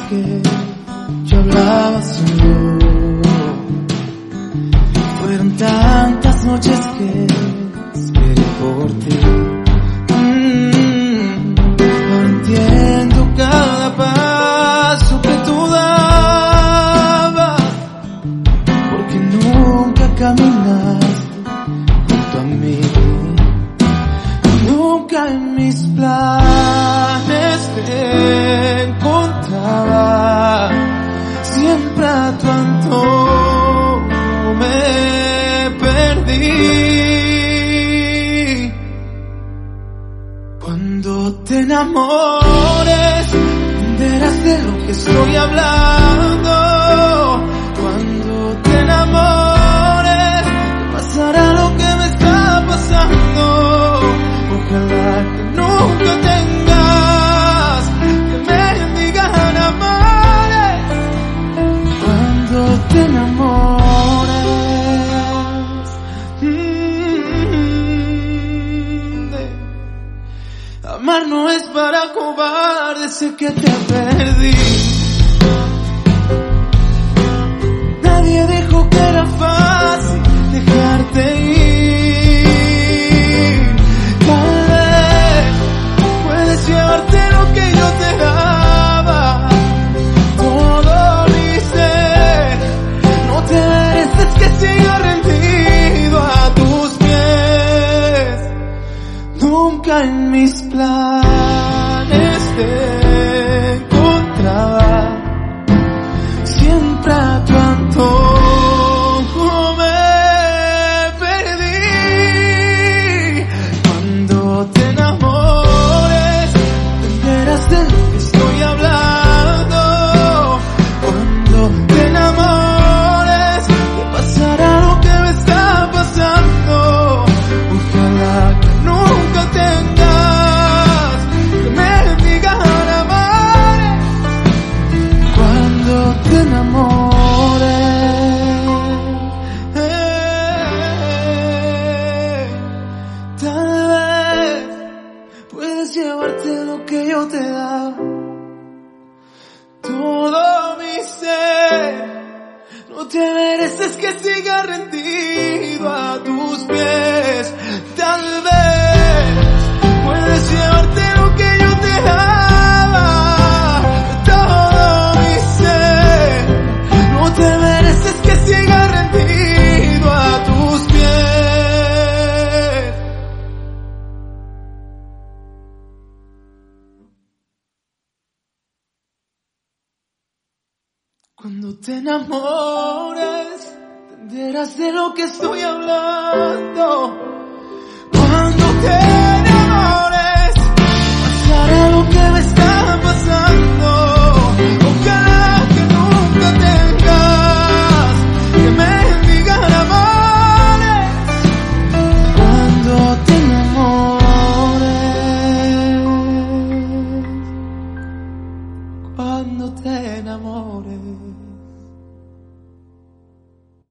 que yo hablaba solo. Fueron tantas noches que esperé por ti. Ahora entiendo cada paso que tú dabas, porque nunca caminaste junto a mí. Nunca en mis planes te encontraba, siempre a tu antojo me perdí. Cuando te enamores, entenderás de lo que estoy hablando. Cuando te enamores, pasará lo que me está pasando. Ojalá que nunca tengas que mendigar amores. Cuando te enamores, amar no es para cobardes, sé que te perdí. Nadie dijo que era fácil dejarte ir. Llevarte lo que yo te daba, todo mi ser. No te mereces que siga rendido a tus pies. Nunca en mis planes te encontraba, siempre a tu antojo me perdí. Cuando te enamores, de lo que estoy hablando. Cuando te enamores, te pasará lo que me está pasando. Ojalá que nunca tengas que mendigar amores. Cuando te enamores, tal vez puedes llevarte lo que yo te daba, todo mi ser. No te mereces que siga rendido a tus pies. Tal vez puedes llevarte lo que yo te daba, todo mi ser. No te mereces que siga rendido a tus pies. Cuando te enamores, entenderás de lo que estoy hablando. Cuando te